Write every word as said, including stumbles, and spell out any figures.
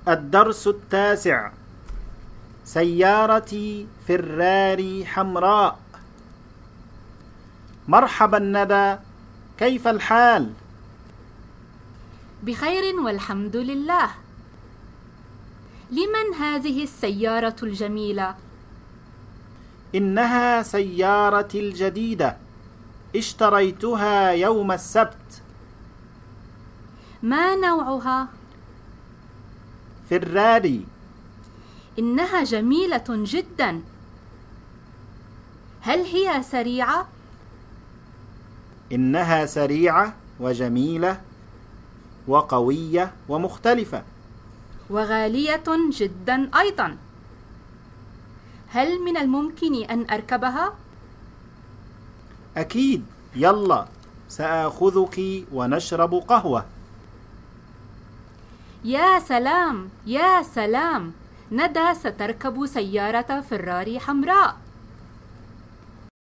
الدرس التاسع. سيارتي فراري حمراء. مرحبا ندى، كيف الحال؟ بخير والحمد لله. لمن هذه السيارة الجميلة؟ إنها سيارتي الجديدة، اشتريتها يوم السبت. ما نوعها؟ فراري. إنها جميلة جدا. هل هي سريعة؟ إنها سريعة وجميلة وقوية ومختلفة. وغالية جدا أيضا. هل من الممكن أن أركبها؟ أكيد، يلا سآخذك ونشرب قهوة. يا سلام يا سلام، ندى ستركب سيارة فراري حمراء.